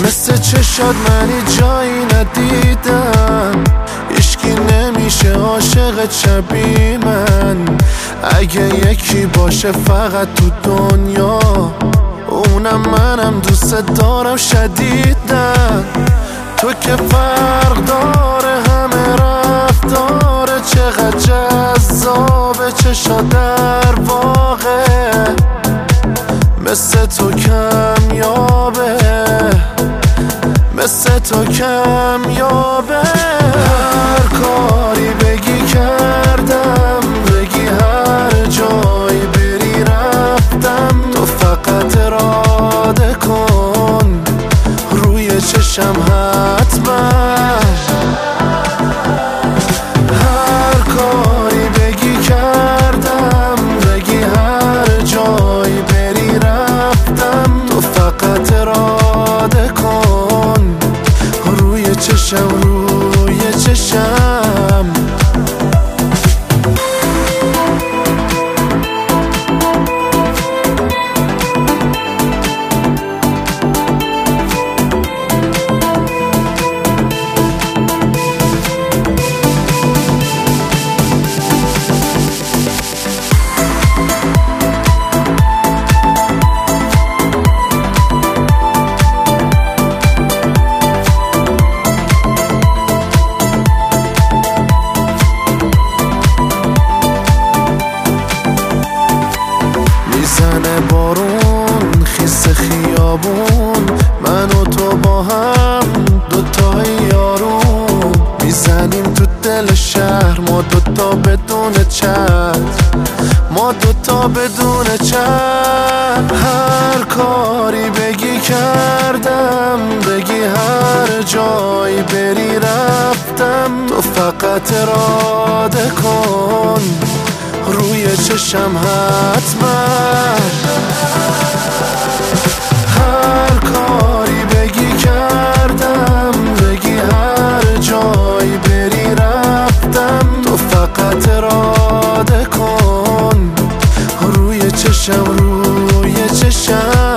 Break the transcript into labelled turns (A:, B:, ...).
A: مثل چشات منی جایی ندیدم، هیچکی نمیشه عاشق شبیه من. اگه یکی باشه فقط تو دنیا، اونم منم دوست دارم شدیدن. تو که فرق داره همه رفتاره، چقدر جذابه چشا در واقع، مثل تو کمیابه، مثل تو کمیابه. هر کاری بگی کردم، بگی هر جایی بری رفتم، تو فقط اراده کن روی چشم حتما. هر کاری بگی کردم، بگی هر جایی بری رفتم، تو فقط اراده کن روی چشم، روی چشم. میزنه بارون خیس خیابون، من و تو با هم دوتای یارون، میزنیم تو دل شهر ما دوتا بدون چت، ما دوتا بدون چت. هر کاری بگی کردم، بگی هر جایی بری رفتم، تو فقط اراده کن روی چشم حتما. هر کاری بگی کردم، بگی هر جایی بری رفتم، تو فقط اراده کن روی چشم، روی چشم.